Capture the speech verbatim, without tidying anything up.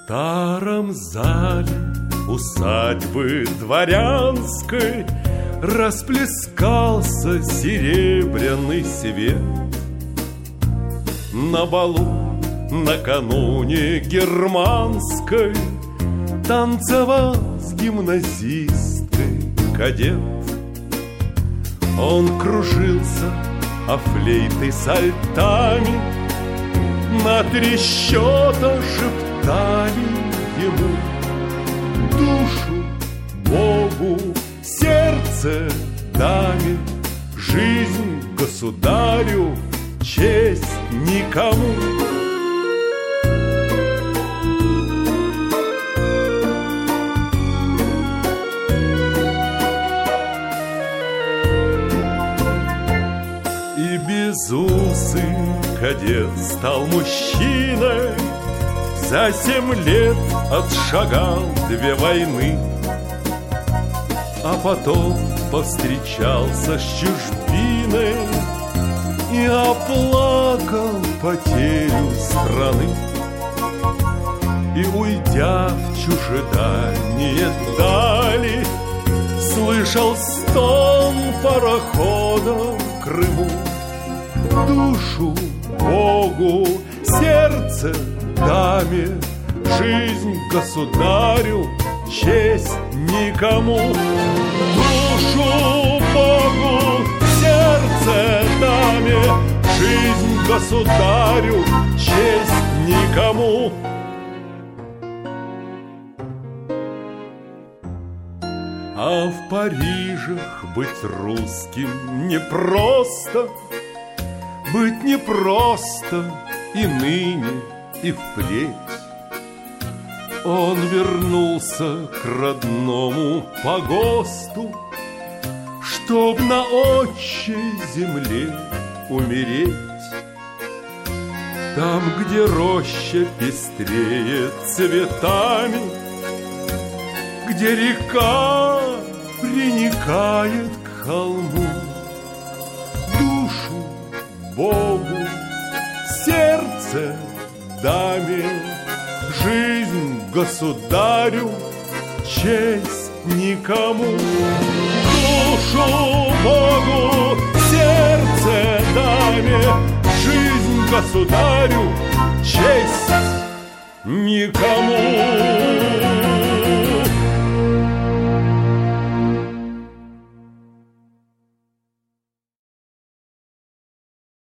старом зале усадьбы дворянской расплескался серебряный свет. На балу накануне германской танцевал с гимназисткой кадет. Он кружился, а флейты с альтами на три счета шептали ему: душу Богу, сердце даме, жизнь государю, честь никому. И безусый кадет стал мужчиной, за семь лет отшагал две войны, а потом повстречался с чужбиной и оплакал потерю страны. И, уйдя в чужедальние дали, слышал стон парохода в Крыму: душу Богу, сердце даме, жизнь государю, честь никому. Душу Богу, сердце даме, жизнь государю, честь никому. А в Парижах быть русским непросто, быть непросто и ныне, и впредь. Он вернулся к родному погосту, чтоб на отчей земле умереть. Там, где роща пестреет цветами, где река приникает к холму. Душу Богу, сердце даме, жизнь государю, честь никому. Душу Богу, сердце даме, жизнь государю, честь никому.